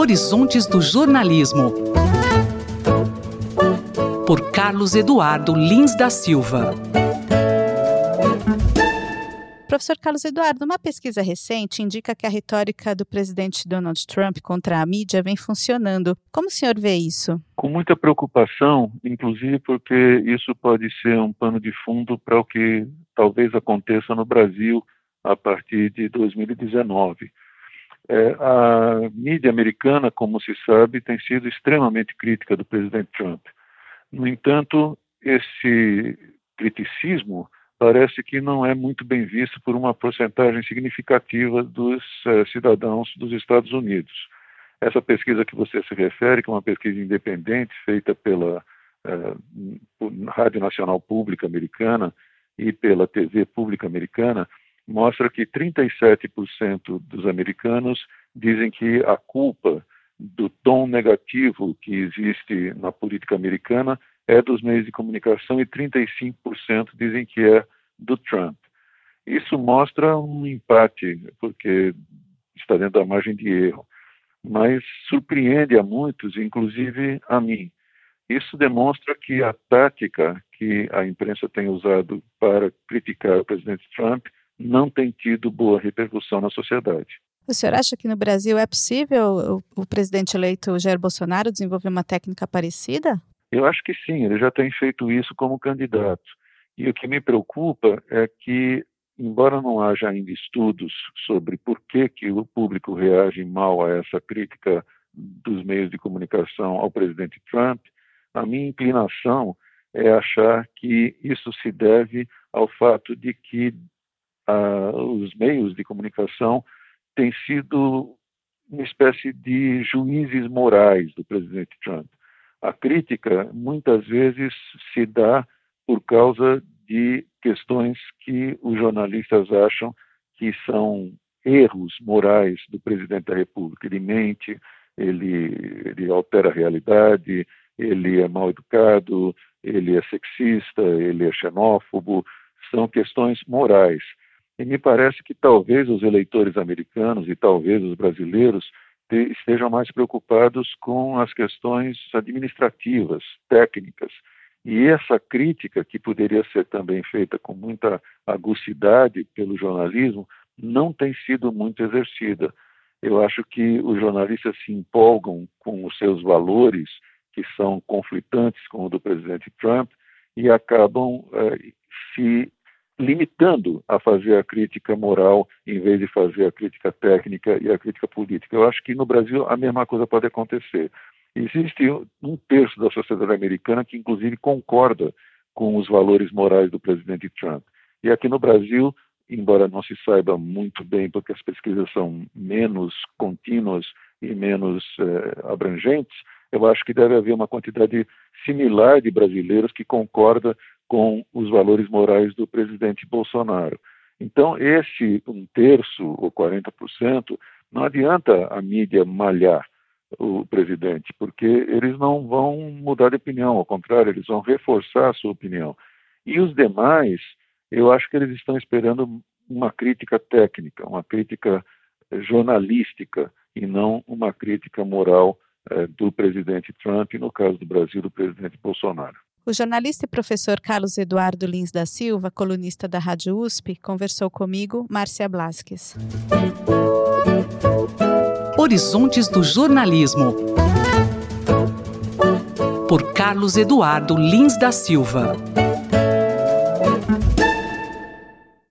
Horizontes do Jornalismo, por Carlos Eduardo Lins da Silva. Professor Carlos Eduardo, uma pesquisa recente indica que a retórica do presidente Donald Trump contra a mídia vem funcionando. Como o senhor vê isso? Com muita preocupação, inclusive porque isso pode ser um pano de fundo para o que talvez aconteça no Brasil a partir de 2019. A mídia americana, como se sabe, tem sido extremamente crítica do presidente Trump. No entanto, esse criticismo parece que não é muito bem visto por uma porcentagem significativa dos cidadãos dos Estados Unidos. Essa pesquisa que você se refere, que é uma pesquisa independente feita pela Rádio Nacional Pública Americana e pela TV Pública Americana, mostra que 37% dos americanos dizem que a culpa do tom negativo que existe na política americana é dos meios de comunicação e 35% dizem que é do Trump. Isso mostra um empate, porque está dentro da margem de erro, mas surpreende a muitos, inclusive a mim. Isso demonstra que a tática que a imprensa tem usado para criticar o presidente Trump não tem tido boa repercussão na sociedade. O senhor acha que no Brasil é possível o presidente eleito Jair Bolsonaro desenvolver uma técnica parecida? Eu acho que sim, ele já tem feito isso como candidato. E o que me preocupa é que, embora não haja ainda estudos sobre por que o público reage mal a essa crítica dos meios de comunicação ao presidente Trump, a minha inclinação é achar que isso se deve ao fato de que os meios de comunicação têm sido uma espécie de juízes morais do presidente Trump. A crítica, muitas vezes, se dá por causa de questões que os jornalistas acham que são erros morais do presidente da República. Ele mente, ele altera a realidade, ele é mal educado, ele é sexista, ele é xenófobo. São questões morais. E me parece que talvez os eleitores americanos e talvez os brasileiros estejam mais preocupados com as questões administrativas, técnicas. E essa crítica, que poderia ser também feita com muita aguçidade pelo jornalismo, não tem sido muito exercida. Eu acho que os jornalistas se empolgam com os seus valores, que são conflitantes com o do presidente Trump, e acabam se limitando a fazer a crítica moral em vez de fazer a crítica técnica e a crítica política. Eu acho que no Brasil a mesma coisa pode acontecer. Existe um terço da sociedade americana que inclusive concorda com os valores morais do presidente Trump. E aqui no Brasil, embora não se saiba muito bem, porque as pesquisas são menos contínuas e menos abrangentes, eu acho que deve haver uma quantidade similar de brasileiros que concorda com os valores morais do presidente Bolsonaro. Então, esse 1/3 ou 40%, não adianta a mídia malhar o presidente, porque eles não vão mudar de opinião, ao contrário, eles vão reforçar a sua opinião. E os demais, eu acho que eles estão esperando uma crítica técnica, uma crítica jornalística, e não uma crítica moral do presidente Trump, e no caso do Brasil, do presidente Bolsonaro. O jornalista e professor Carlos Eduardo Lins da Silva, colunista da Rádio USP, conversou comigo, Márcia Blasques. Horizontes do Jornalismo, por Carlos Eduardo Lins da Silva.